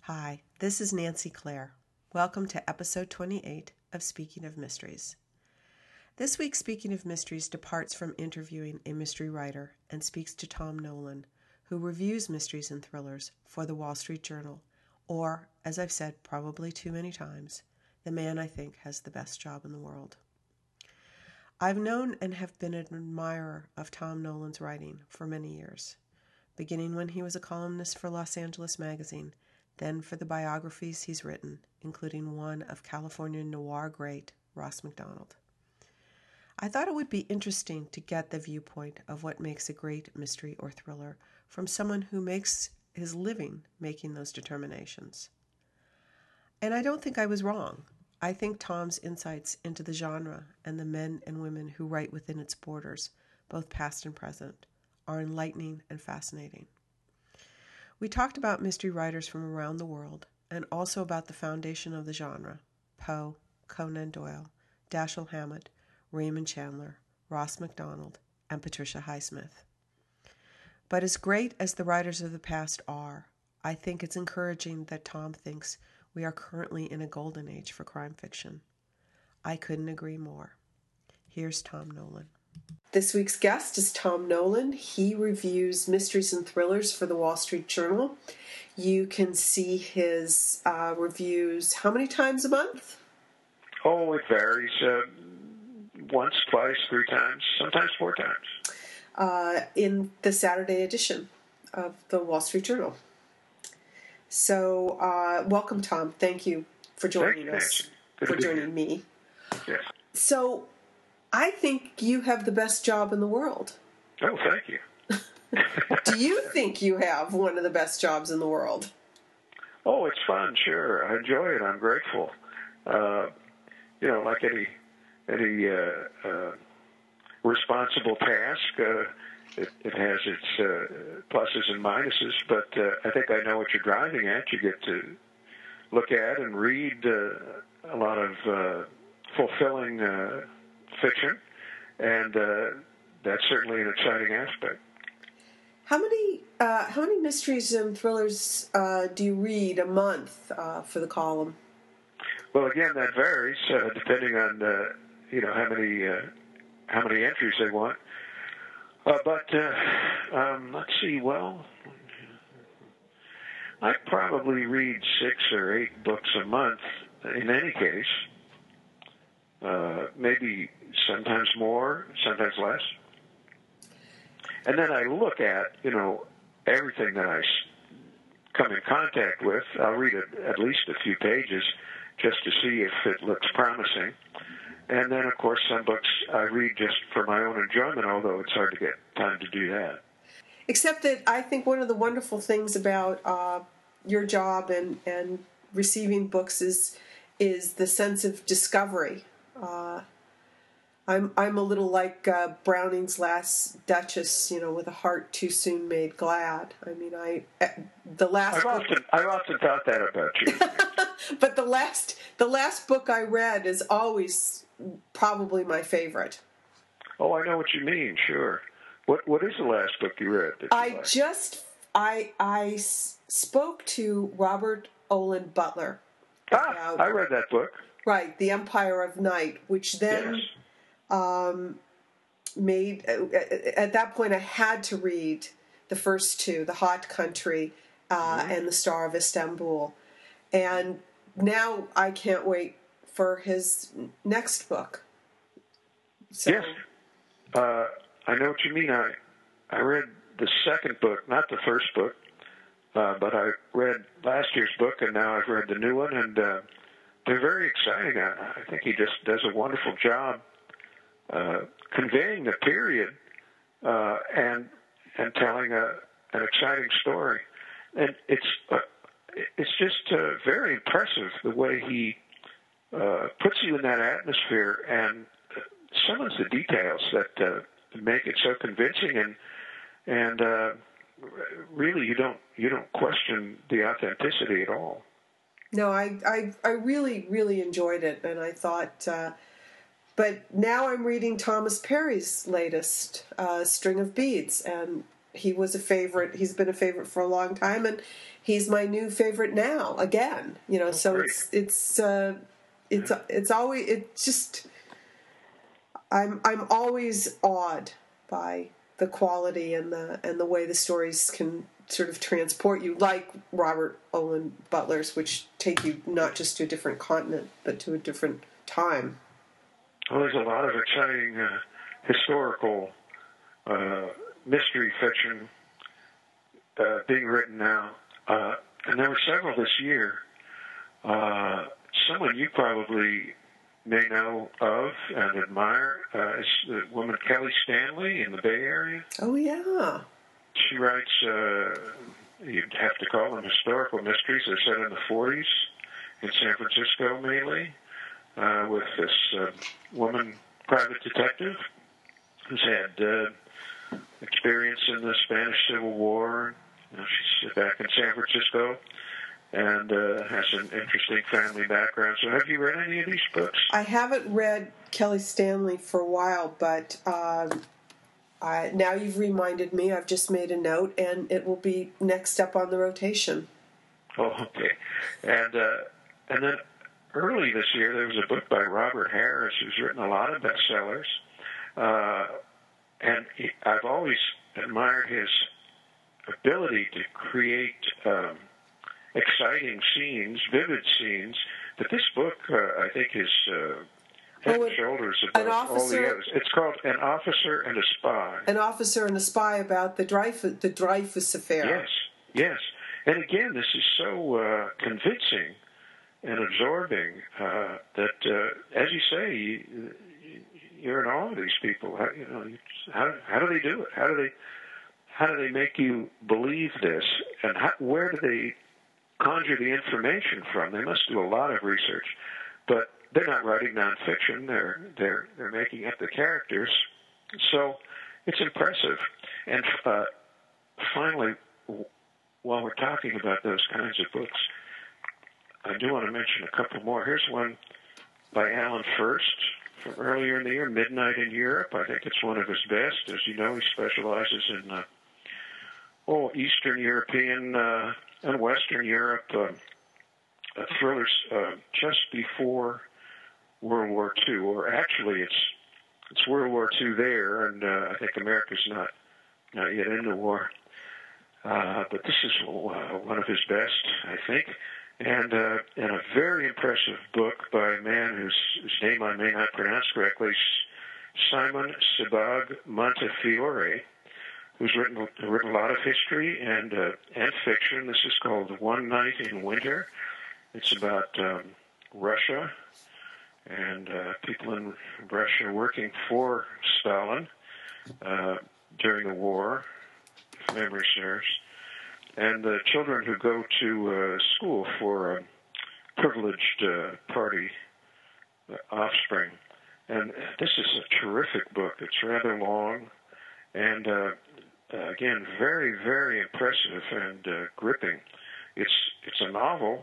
Hi, this is Nancy Clare. Welcome to episode 28 of Speaking of Mysteries. This week, Speaking of Mysteries departs from interviewing a mystery writer and speaks to Tom Nolan, who reviews mysteries and thrillers for the Wall Street Journal, or, as I've said probably too many times, the man I think has the best job in the world. I've known and have been an admirer of Tom Nolan's writing for many years, beginning when he was a columnist for Los Angeles Magazine, then for the biographies he's written, including one of California noir great Ross Macdonald. I thought it would be interesting to get the viewpoint of what makes a great mystery or thriller from someone who makes his living making those determinations. And I don't think I was wrong. I think Tom's insights into the genre and the men and women who write within its borders, both past and present, are enlightening and fascinating. We talked about mystery writers from around the world and also about the foundation of the genre: Poe, Conan Doyle, Dashiell Hammett, Raymond Chandler, Ross Macdonald, and Patricia Highsmith. But as great as the writers of the past are, I think it's encouraging that Tom thinks we are currently in a golden age for crime fiction. I couldn't agree more. Here's Tom Nolan. This week's guest is Tom Nolan. He reviews mysteries and thrillers for the Wall Street Journal. You can see his reviews how many times a month? Oh, it varies. Once, twice, 3 times, sometimes 4 times. In the Saturday edition of the Wall Street Journal. So, welcome, Tom. Thank you for joining us, for joining me. Yes. So, I think you have the best job in the world. Oh, thank you. Do you think you have one of the best jobs in the world? Oh, it's fun, sure. I enjoy it. I'm grateful. Like any responsible task, it has its pluses and minuses, but I think I know what you're driving at. You get to look at and read a lot of fulfilling fiction, and that's certainly an exciting aspect. How many mysteries and thrillers do you read a month for the column? Well, again, that varies depending on how many entries they want. But let's see. Well, I probably read 6 or 8 books a month in any case. Maybe sometimes more, sometimes less. And then I look at, everything that I come in contact with. I'll read at least a few pages just to see if it looks promising. And then, of course, some books I read just for my own enjoyment, although it's hard to get time to do that. Except that I think one of the wonderful things about your job and receiving books is the sense of discovery. I'm a little like Browning's Last Duchess, with a heart too soon made glad. I mean, I've often thought that about you. But the last book I read is always probably my favorite. Oh, I know what you mean. Sure. What is the last book you read? I spoke to Robert Olen Butler. I read that book. Right, The Empire of Night, which then made, at that point I had to read the first 2, The Hot Country and The Star of Istanbul. And now I can't wait for his next book. So, yes. I know what you mean. I read the second book, not the first book, but I read last year's book, and now I've read the new one, and they're very exciting. I think he just does a wonderful job conveying the period and telling an exciting story. And it's just very impressive the way he puts you in that atmosphere, and some of the details that make it so convincing, and really you don't question the authenticity at all. No, I really, really enjoyed it, and I thought, but now I'm reading Thomas Perry's latest, String of Beads, and he was a favorite. He's been a favorite for a long time, and he's my new favorite now again. So great. it's always, I'm always awed by the quality and the way the stories can sort of transport you, like Robert Owen Butler's, which take you not just to a different continent but to a different time. Well, there's a lot of exciting historical mystery fiction being written now, and there were several this year. Someone you probably may know of and admire is the woman Kelly Stanley in the Bay Area. Oh, yeah. She writes, you'd have to call them historical mysteries. They're set in the 40s in San Francisco mainly, with this woman private detective who's had experience in the Spanish Civil War. She's back in San Francisco and has an interesting family background. So have you read any of these books? I haven't read Kelly Stanley for a while, but now you've reminded me. I've just made a note, and it will be next up on the rotation. Oh, okay. And then early this year, there was a book by Robert Harris, who's written a lot of bestsellers. And I've always admired his ability to create exciting scenes, vivid scenes. But this book, I think, is head and shoulders above all the others. It's called An Officer and a Spy. An Officer and a Spy about the Dreyfus affair. Yes, yes. And again, this is so convincing and absorbing that, as you say, you're in awe of these people. How do they do it? How do they make you believe this? And where do they conjure the information from? They must do a lot of research, but they're not writing nonfiction. They're making up the characters. So it's impressive. And finally, while we're talking about those kinds of books, I do want to mention a couple more. Here's one by Alan First from earlier in the year, Midnight in Europe. I think it's one of his best. As you know, he specializes in Eastern European and Western Europe thrillers just before World War II, or actually it's World War II there, and I think America's not yet in the war. But this is one of his best, I think, and a very impressive book by a man whose name I may not pronounce correctly, Simon Sebag Montefiore, who's written a lot of history and fiction. This is called One Night in Winter. It's about Russia and people in Russia working for Stalin during the war, if memory serves, and the children who go to school for privileged party offspring. And this is a terrific book. It's rather long and, again, very, very impressive and gripping. It's a novel,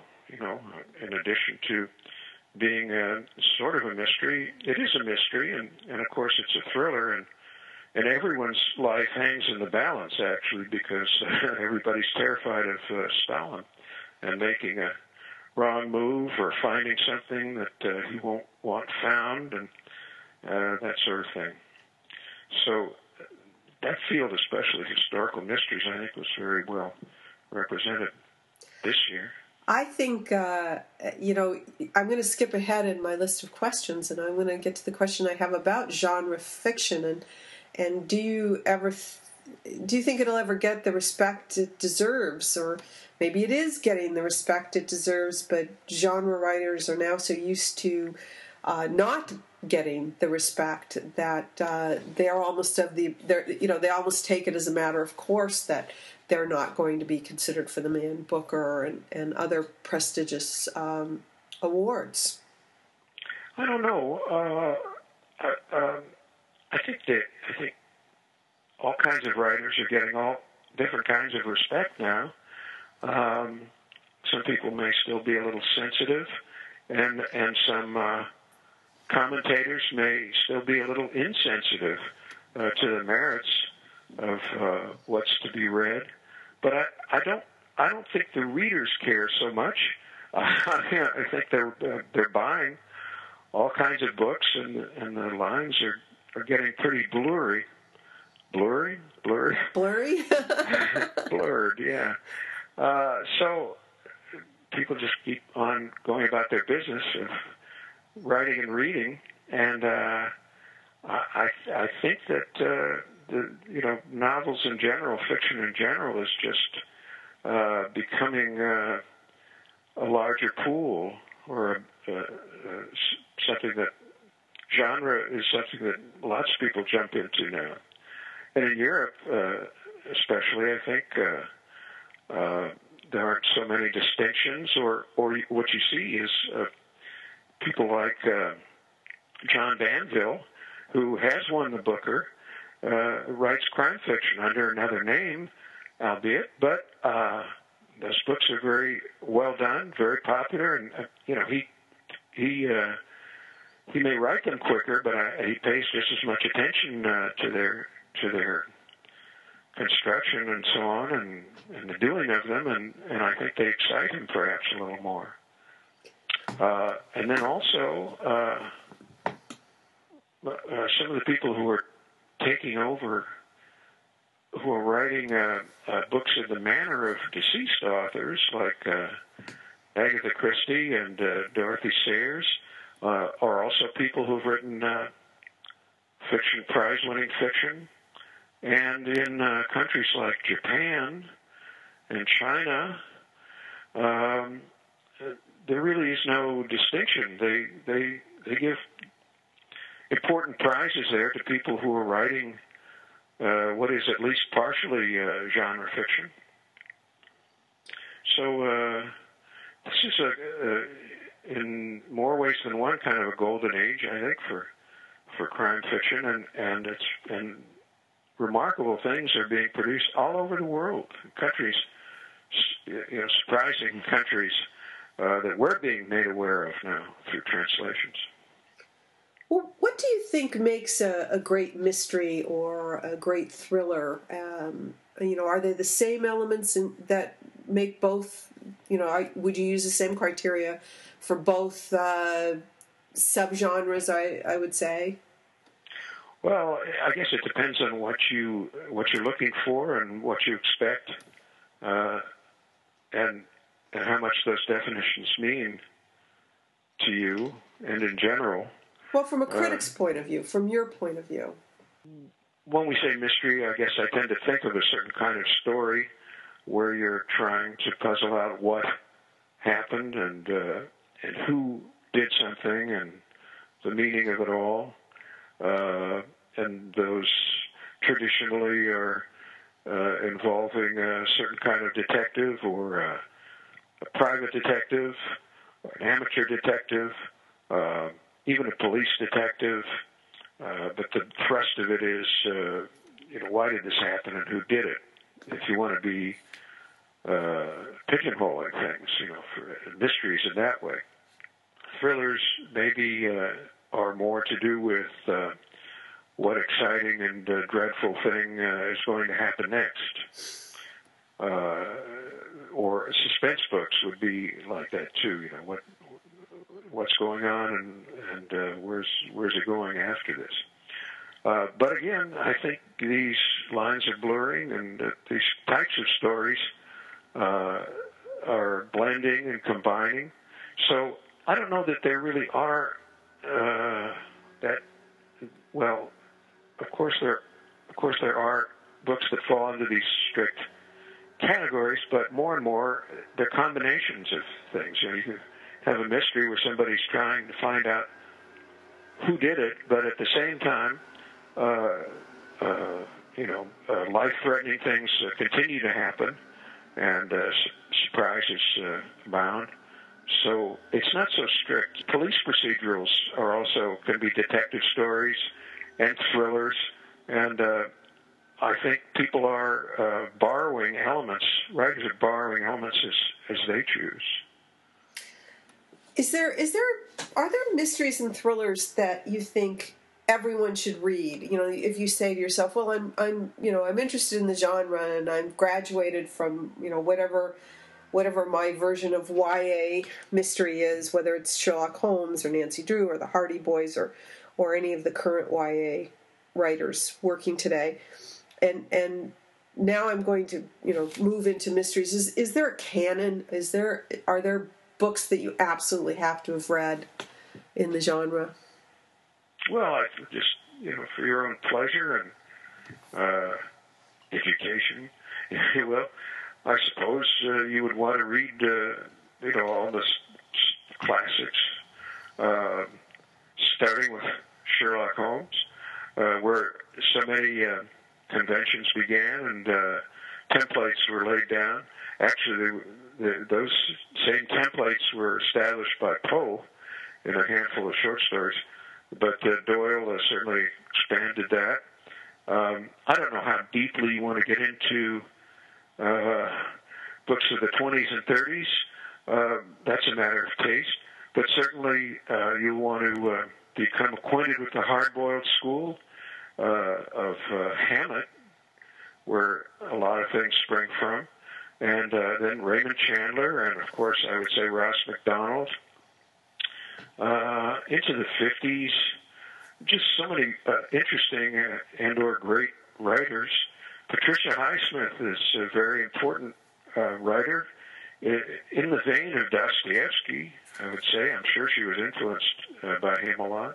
in addition to being sort of a mystery. It is a mystery, and of course it's a thriller, and everyone's life hangs in the balance, actually, because everybody's terrified of Stalin and making a wrong move or finding something that he won't want found, and that sort of thing. So that field, especially historical mysteries, I think was very well represented this year. I think, I'm going to skip ahead in my list of questions, and I'm going to get to the question I have about genre fiction. And do you think it'll ever get the respect it deserves? Or maybe it is getting the respect it deserves, but genre writers are now so used to not getting the respect that they're almost they almost take it as a matter of course that they're not going to be considered for the Man Booker and other prestigious awards. I don't know. I think all kinds of writers are getting all different kinds of respect now. Some people may still be a little sensitive, and some commentators may still be a little insensitive to the merits of what's to be read. But I I don't think the readers care so much. I think they're buying all kinds of books, and the lines are getting pretty blurry. Blurry? Blurry? Blurred, yeah. So people just keep on going about their business of writing and reading, and I think that novels in general, fiction in general, is just becoming a larger pool, or something that genre is something that lots of people jump into now. And in Europe, especially, I think there aren't so many distinctions, or what you see is people like John Banville, who has won the Booker, writes crime fiction under another name, albeit, but those books are very well done, very popular, and he may write them quicker, but he pays just as much attention to their construction and so on, and the doing of them, and I think they excite him perhaps a little more. And then also, some of the people who are taking over, who are writing books in the manner of deceased authors, like Agatha Christie and Dorothy Sayers, are also people who've written fiction, prize-winning fiction. And in countries like Japan and China, there really is no distinction. They give important prizes there to people who are writing what is at least partially genre fiction. So this is in more ways than one, kind of a golden age, I think, for crime fiction, and remarkable things are being produced all over the world. Countries, surprising countries that we're being made aware of now through translations. Well, what do you think makes a great mystery or a great thriller? Are they the same elements that make both? Would you use the same criteria for both subgenres? I would say. Well, I guess it depends on what you're looking for and what you expect, and how much those definitions mean to you and in general. Well, from a critic's point of view, from your point of view. When we say mystery, I guess I tend to think of a certain kind of story where you're trying to puzzle out what happened and who did something and the meaning of it all. And those traditionally are involving a certain kind of detective, or a private detective, or an amateur detective, even a police detective. But the thrust of it is, why did this happen and who did it? If you want to be pigeonholing things, for mysteries in that way. Thrillers maybe are more to do with what exciting and dreadful thing is going to happen next. Or suspense books would be like that too. What's going on and where's it going after this? But again, I think these lines are blurring, and these types of stories are blending and combining. So I don't know that there really are that. Well, of course there are books that fall into these strict categories, but more and more they're combinations of things. You have a mystery where somebody's trying to find out who did it, but at the same time, life-threatening things continue to happen, and surprises abound. So it's not so strict. Police procedurals can be detective stories and thrillers, and I think people are borrowing elements. Writers are borrowing elements as they choose. Are there mysteries and thrillers that you think everyone should read. If you say to yourself, well, I'm interested in the genre, and I'm graduated from, whatever my version of YA mystery is, whether it's Sherlock Holmes or Nancy Drew or the Hardy Boys or any of the current YA writers working today. And now I'm going to, move into mysteries. Is there a canon? Are there books that you absolutely have to have read in the genre? Well, I just, for your own pleasure and education, if you will, I suppose you would want to read, all the classics, starting with Sherlock Holmes, where so many conventions began and templates were laid down. Actually, those same templates were established by Poe in a handful of short stories, but Doyle certainly expanded that. I don't know how deeply you want to get into books of the 20s and 30s. That's a matter of taste, but certainly you want to become acquainted with the hard-boiled school of Hammett, where a lot of things spring from, and then Raymond Chandler, and of course I would say Ross MacDonald. Into the 50s, just so many interesting and/or great writers. Patricia Highsmith is a very important writer in the vein of Dostoevsky, I would say. I'm sure she was influenced by him a lot.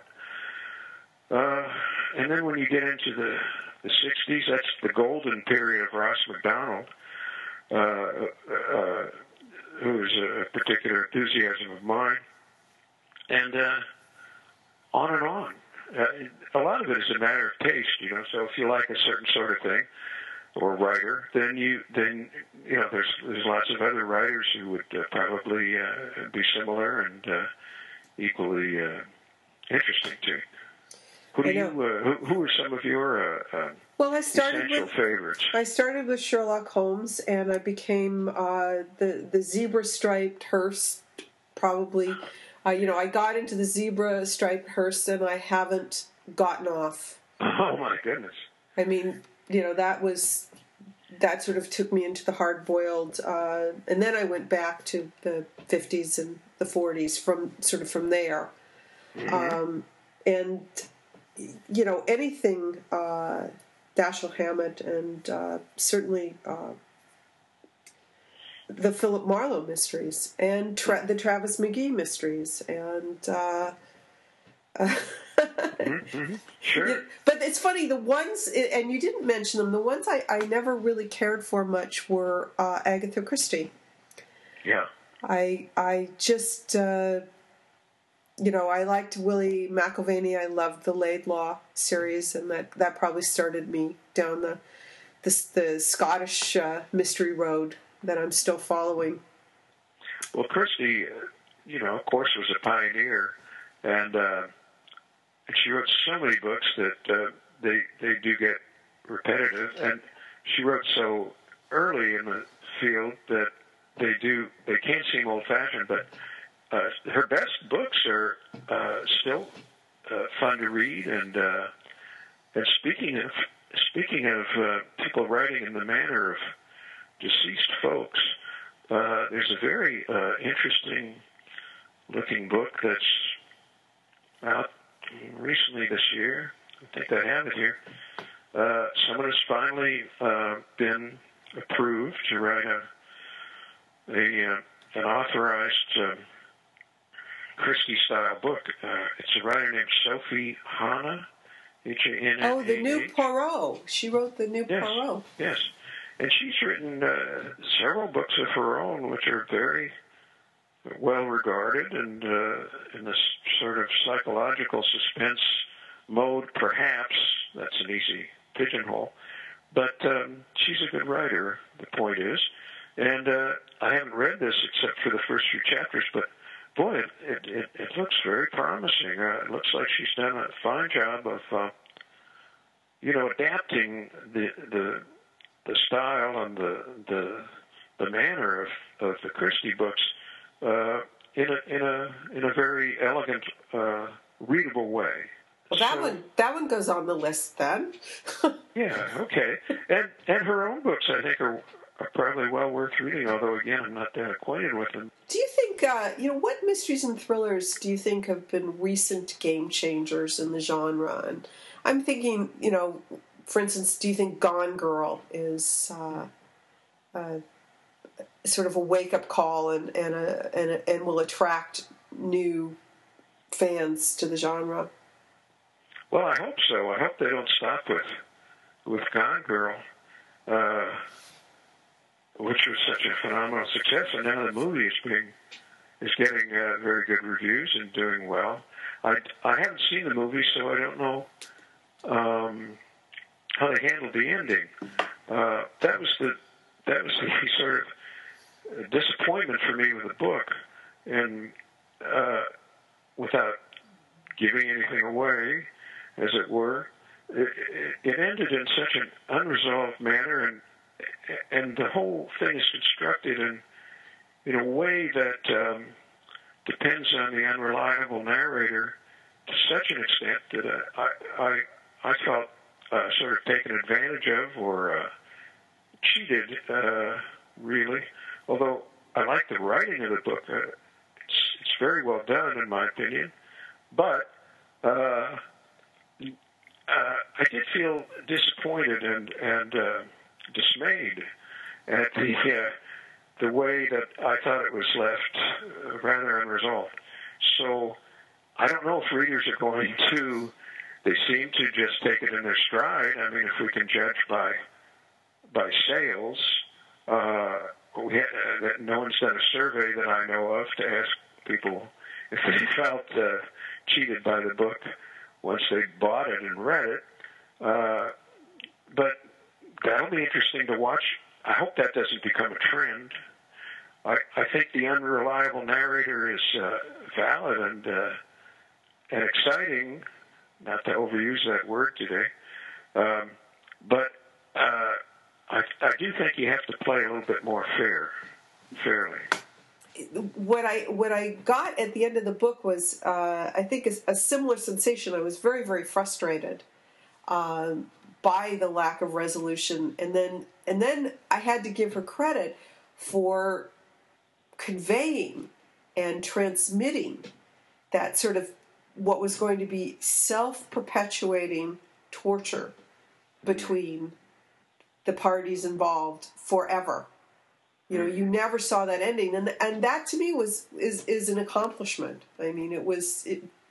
And then when you get into the 60s, that's the golden period of Ross MacDonald, who is a particular enthusiasm of mine. And on and on. A lot of it is a matter of taste, So if you like a certain sort of thing or writer, then there's lots of other writers who would probably be similar and equally interesting to you. Who are some of your essential favorites? I started with Sherlock Holmes, and I became the zebra-striped Hearst, probably. I got into the zebra-striped Hearst, and I haven't gotten off. Oh, my goodness. I mean, that sort of took me into the hard-boiled, and then I went back to the 50s and the 40s from there. Mm-hmm. And anything Dashiell Hammett, and certainly the Philip Marlowe mysteries, and the Travis McGee mysteries, and mm-hmm. Sure. But it's funny, the ones, and you didn't mention them, the ones I never really cared for much were Agatha Christie. Yeah. I just I liked Willie McIlvaney. I loved the Laidlaw series, and that probably started me down the Scottish mystery road that I'm still following. Well, Christie, of course, was a pioneer, and she wrote so many books that they do get repetitive, and she wrote so early in the field that they can seem old-fashioned, but her best books are still fun to read. And speaking of people writing in the manner of deceased folks, there's a very interesting looking book that's out recently this year. I think I have it here. Someone has finally been approved to write an authorized Christie-style book. It's a writer named Sophie Hannah, H-A-N-N-A-H. Oh, the new Poirot. She wrote the new Poirot. Yes, and she's written several books of her own, which are very well regarded, and in this sort of psychological suspense mode, perhaps. That's an easy pigeonhole. But she's a good writer, the point is. And I haven't read this except for the first few chapters, but boy, it looks very promising. It looks like she's done a fine job of, adapting the style and the manner of the Christie books in a very elegant, readable way. Well, that one goes on the list then. Yeah, okay. And her own books, I think, are probably well worth reading, although, again, I'm not that acquainted with them. Do you think, what mysteries and thrillers do you think have been recent game changers in the genre? And I'm thinking, for instance, do you think Gone Girl is sort of a wake-up call and will attract new fans to the genre? Well, I hope so. I hope they don't stop with Gone Girl, which was such a phenomenal success, and now the movie is getting very good reviews and doing well. I haven't seen the movie, so I don't know how they handled the ending. That was the sort of disappointment for me with the book, and without giving anything away, as it were, it ended in such an unresolved manner, and the whole thing is constructed in a way that depends on the unreliable narrator to such an extent that I felt sort of taken advantage of or cheated, really. Although I like the writing of the book, it's very well done in my opinion, but I did feel disappointed and dismayed at the way that I thought it was left rather unresolved. So I don't know if readers are going to. They seem to just take it in their stride. I mean, if we can judge by sales, that no one's done a survey that I know of to ask people if they felt cheated by the book once they bought it and read it. But that'll be interesting to watch. I hope that doesn't become a trend. I think the unreliable narrator is valid and exciting, not to overuse that word today, but I do think you have to play a little bit more fairly. What I got at the end of the book was, I think, a similar sensation. I was very, very frustrated by the lack of resolution, and then I had to give her credit for conveying and transmitting that sort of what was going to be self-perpetuating torture between the parties involved forever. You never saw that ending, and that to me is an accomplishment. I mean, it was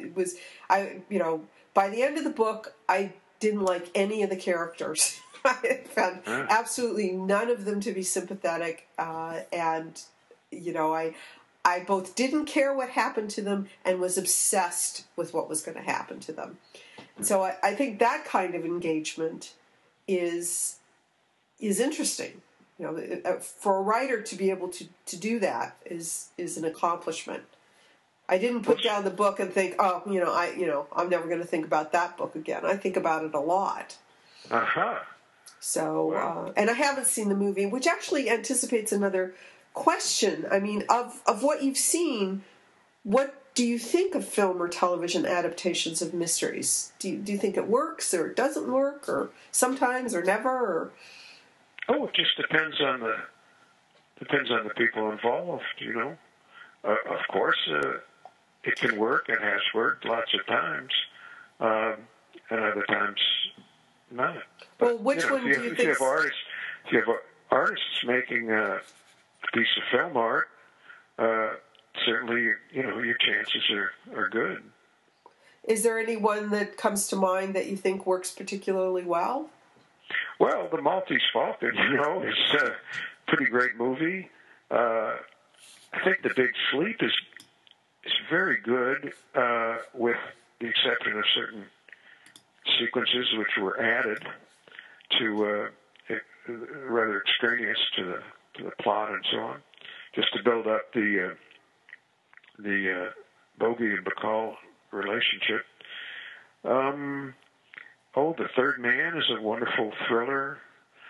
by the end of the book, I didn't like any of the characters. I found absolutely none of them to be sympathetic, and I both didn't care what happened to them and was obsessed with what was going to happen to them. So I think that kind of engagement is interesting. For a writer to be able to do that is an accomplishment. I didn't put down the book and think, I'm never going to think about that book again. I think about it a lot. Uh-huh. So, wow. And I haven't seen the movie, which actually anticipates another question. I mean, of what you've seen, what do you think of film or television adaptations of mysteries? Do you think it works or it doesn't work, or sometimes or never? Or? Oh, it just depends on the people involved. Of course, it can work and has worked lots of times, and other times not. But, well, which one do you think? If you have artists making a piece of film art, certainly your chances are good. Is there any one that comes to mind that you think works particularly well? Well, The Maltese Falcon, is a pretty great movie. I think The Big Sleep is very good, with the exception of certain sequences which were added to rather extraneous to the plot and so on, just to build up the Bogey and Bacall relationship. The Third Man is a wonderful thriller.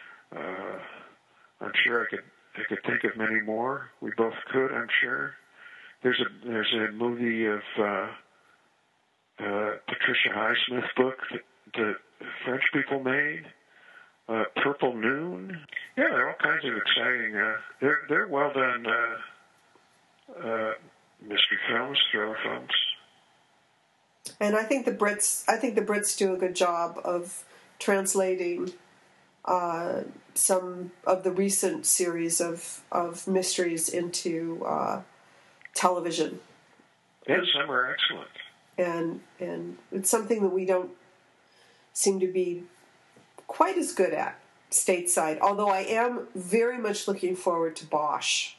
I'm sure I could think of many more. We both could, I'm sure. There's a movie of Patricia Highsmith book that the French people made. Purple Noon. Yeah, there are all kinds of exciting. They're well done mystery films, thriller films. And I think the Brits do a good job of translating some of the recent series of mysteries into television. Yeah, some are excellent. And it's something that we don't seem to be quite as good at stateside. Although I am very much looking forward to Bosch.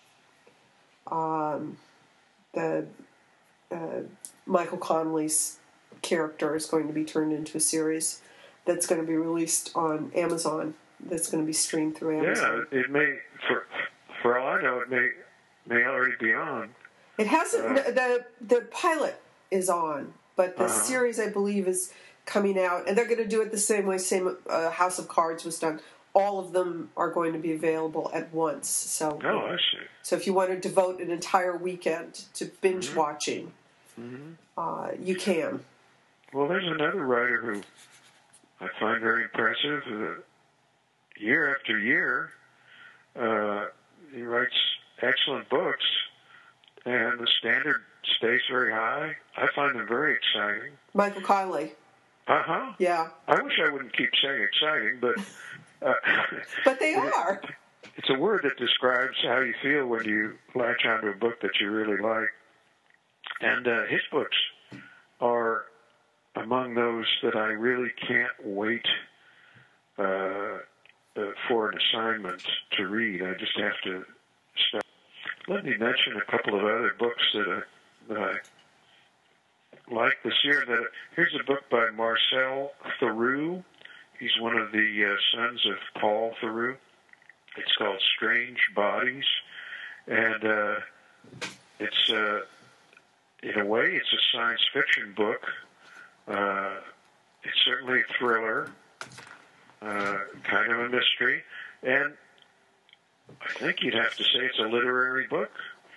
The Michael Connelly's character is going to be turned into a series that's going to be released on Amazon. That's going to be streamed through Amazon. Yeah, it may, for all I know, it may already be on. It hasn't. The pilot is on, but the series, I believe, is coming out, and they're going to do it the same way House of Cards was done. All of them are going to be available at once. So, I see. So if you want to devote an entire weekend to binge watching, you can. Well, there's another writer who I find very impressive. Year after year, he writes excellent books, and the standard stays very high. I find them very exciting. Michael Connelly. Uh-huh. Yeah. I wish I wouldn't keep saying exciting, but... but they are. It's a word that describes how you feel when you latch onto a book that you really like. And his books are among those that I really can't wait for an assignment to read. I just have to start. Let me mention a couple of other books that I like this year. Here's a book by Marcel Theroux. He's one of the sons of Paul Theroux. It's called Strange Bodies, and it's in a way it's a science fiction book. It's certainly a thriller, kind of a mystery, and I think you'd have to say it's a literary book.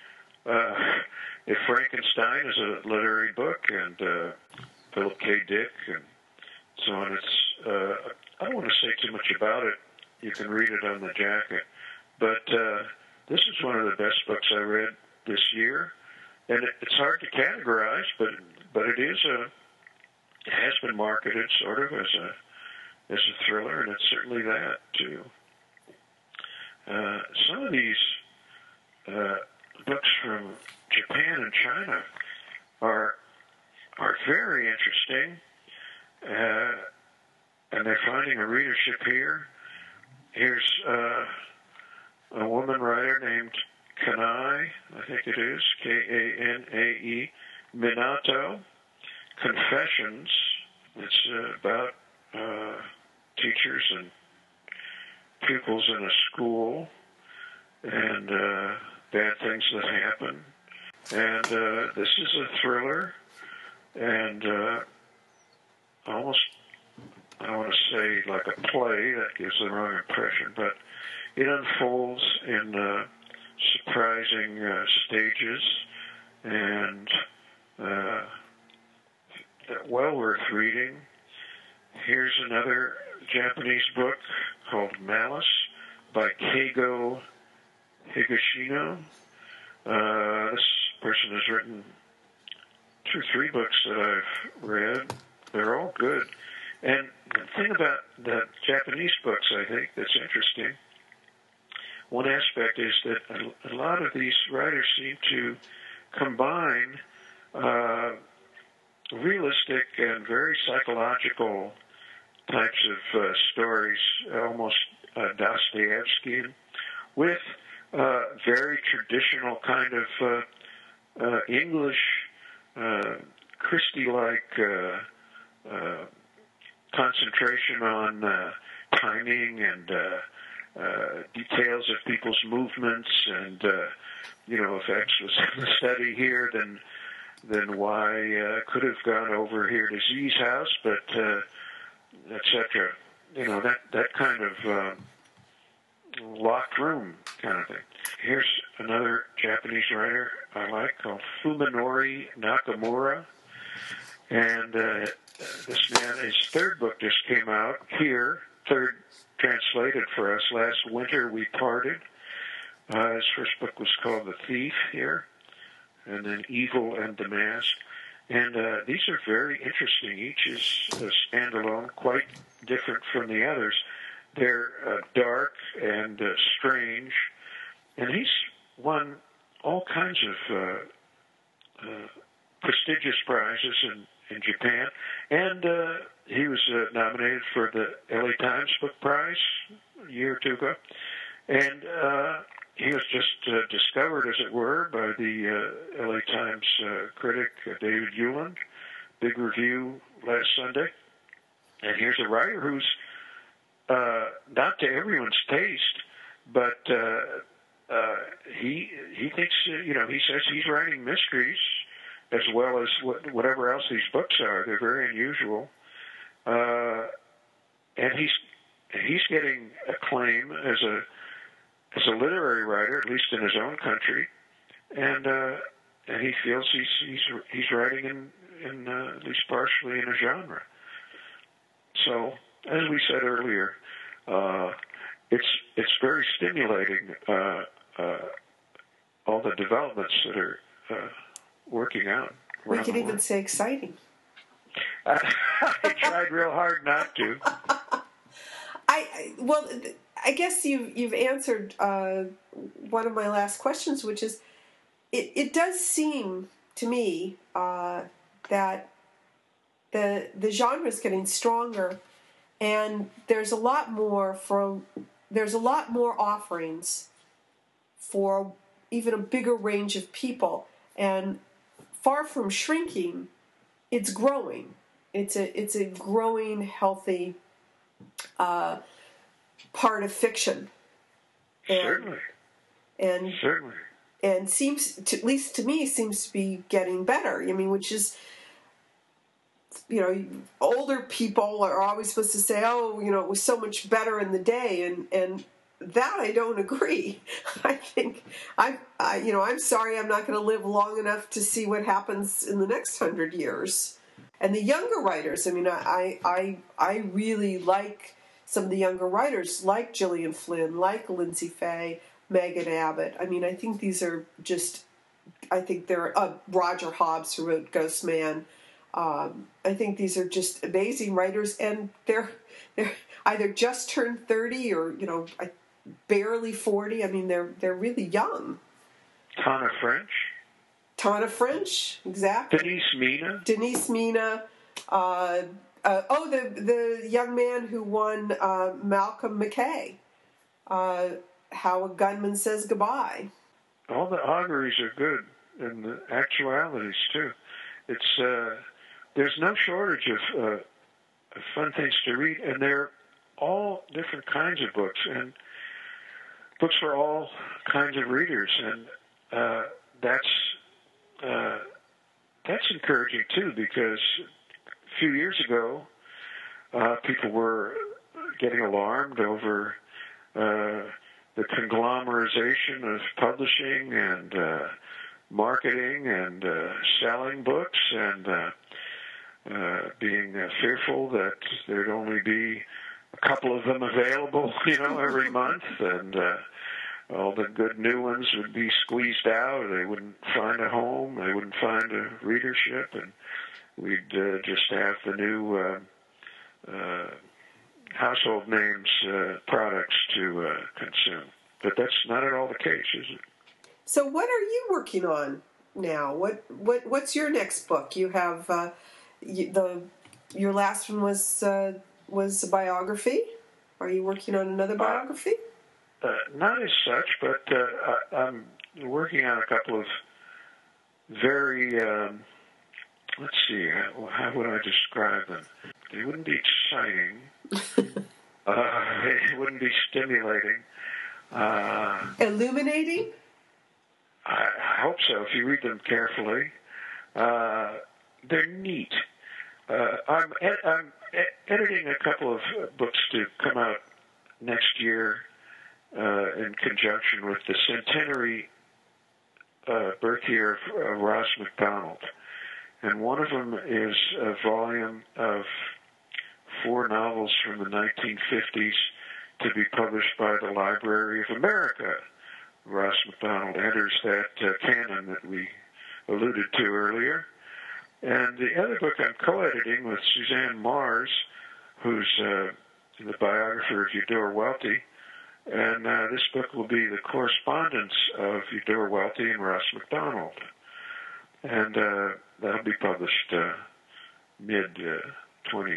If Frankenstein is a literary book, and Philip K. Dick, and so on, it's I don't want to say too much about it. You can read it on the jacket. But this is one of the best books I read this year, and it's hard to categorize, but it has been marketed sort of as a thriller, and it's certainly that too. Some of these books from Japan and China are very interesting, and they're finding a readership here. Here's a woman writer named Kanae, I think it is, Kanae, Minato, Confessions. It's about teachers and pupils in a school and bad things that happen. And this is a thriller, and almost, I don't want to say like a play, that gives the wrong impression, but it unfolds in surprising stages, and well worth reading. Here's another Japanese book called Malice by Keigo Higashino. This person has written 2 or 3 books that I've read. They're all good. And the thing about the Japanese books, I think, that's interesting, one aspect is that a lot of these writers seem to combine realistic and very psychological types of stories, almost Dostoevskian, with very traditional kind of English, Christie-like concentration on timing and details of people's movements, and if X was in the study here, then Y could have gone over here to Z's house, but etc. That kind of locked room kind of thing. Here's another Japanese writer I like called Fuminori Nakamura. And this man, his third book just came out here, third translated for us. Last winter we parted. His first book was called The Thief here, and then Evil and the Mask. And these are very interesting. Each is a standalone, quite different from the others. They're dark and strange, and he's won all kinds of prestigious prizes in Japan, and he was nominated for the LA Times Book Prize a year or two ago, and he was just discovered, as it were, by the LA Times critic David Hewland. Big review last Sunday, and here's a writer who's not to everyone's taste, but he thinks, he says he's writing mysteries as well as whatever else these books are. They're very unusual, and he's getting acclaim as a literary writer, at least in his own country, and he feels he's writing in at least partially in a genre. So, as we said earlier, it's very stimulating, all the developments that are working out. We could even say exciting. I tried real hard not to. I guess you've answered one of my last questions, which is, it does seem to me that the genre is getting stronger, and there's a lot more offerings for even a bigger range of people, and far from shrinking, it's growing. It's a growing, healthy part of fiction. Certainly. And seems to, at least to me, seems to be getting better. I mean, which is, older people are always supposed to say, "Oh, it was so much better in the day," and that I don't agree. I think I'm sorry, I'm not going to live long enough to see what happens in the next 100 years. And the younger writers, I mean, I really like some of the younger writers, like Gillian Flynn, like Lindsay Fay, Megan Abbott. I mean, I think these are just, they're Roger Hobbs, who wrote Ghost Man. I think these are just amazing writers, and they're either just turned 30 or barely 40. I mean, they're really young. Tana French, exactly. Denise Mina. The young man who won Malcolm McKay. How a Gunman Says Goodbye. All the auguries are good, and the actualities too. It's there's no shortage of fun things to read, and they're all different kinds of books, and books for all kinds of readers, and that's encouraging too, because a few years ago, people were getting alarmed over the conglomerization of publishing and marketing and selling books, and being fearful that there'd only be a couple of them available, every month, and all the good new ones would be squeezed out. They wouldn't find a home. They wouldn't find a readership, and we'd just have the new household names products to consume. But that's not at all the case, is it? So what are you working on now? What's your next book? You have your last one was a biography. Are you working on another biography? Not as such, but I'm working on a couple of very, let's see, how would I describe them? They wouldn't be exciting. They wouldn't be stimulating. Illuminating? I hope so, if you read them carefully. They're neat. I'm editing a couple of books to come out next year in conjunction with the centenary birth year of Ross MacDonald. and one of them is a volume of 4 novels from the 1950s to be published by the Library of America. Ross Macdonald enters that canon that we alluded to earlier. And the other book I'm co-editing with Suzanne Mars, who's the biographer of Eudora Welty. And this book will be the correspondence of Eudora Welty and Ross Macdonald. And that'll be published mid-2015.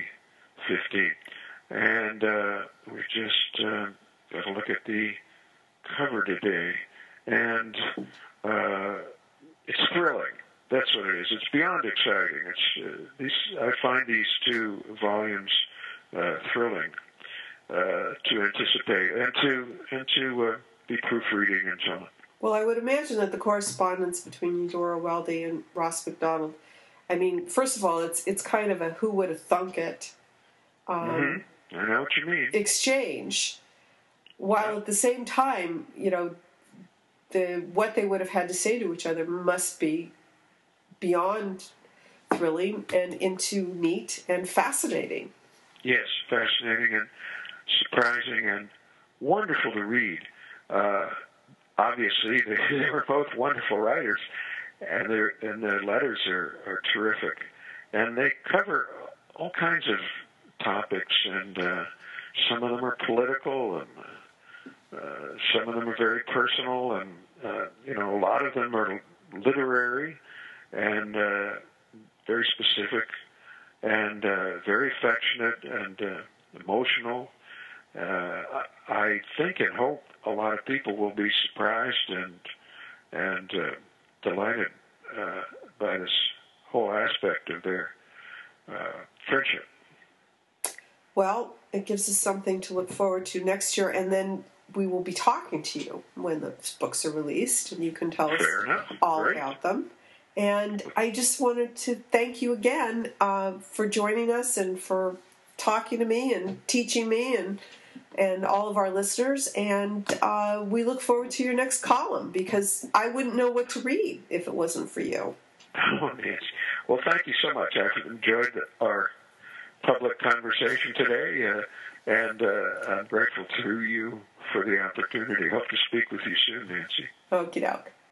And we just got to look at the cover today. And it's thrilling. That's what it is. It's beyond exciting. I find these 2 volumes thrilling to anticipate and to be proofreading and so on. Well, I would imagine that the correspondence between Eudora Welty and Ross Macdonald, I mean, first of all, it's kind of a who would have thunk it I know what you mean. exchange, while at the same time, what they would have had to say to each other must be beyond thrilling and into neat and fascinating. Yes, fascinating and surprising and wonderful to read. Obviously, they were both wonderful writers, and their letters are terrific. And they cover all kinds of topics, and some of them are political, and some of them are very personal, and a lot of them are literary and very specific and very affectionate and emotional. I think and hope a lot of people will be surprised and delighted by this whole aspect of their friendship. Well, it gives us something to look forward to next year, and then we will be talking to you when the books are released, and you can tell us all about them. And I just wanted to thank you again for joining us and for talking to me and teaching me and all of our listeners. And we look forward to your next column, because I wouldn't know what to read if it wasn't for you. Oh, Nancy. Well, thank you so much. I've enjoyed our public conversation today, and I'm grateful to you for the opportunity. Hope to speak with you soon, Nancy. Okie doke.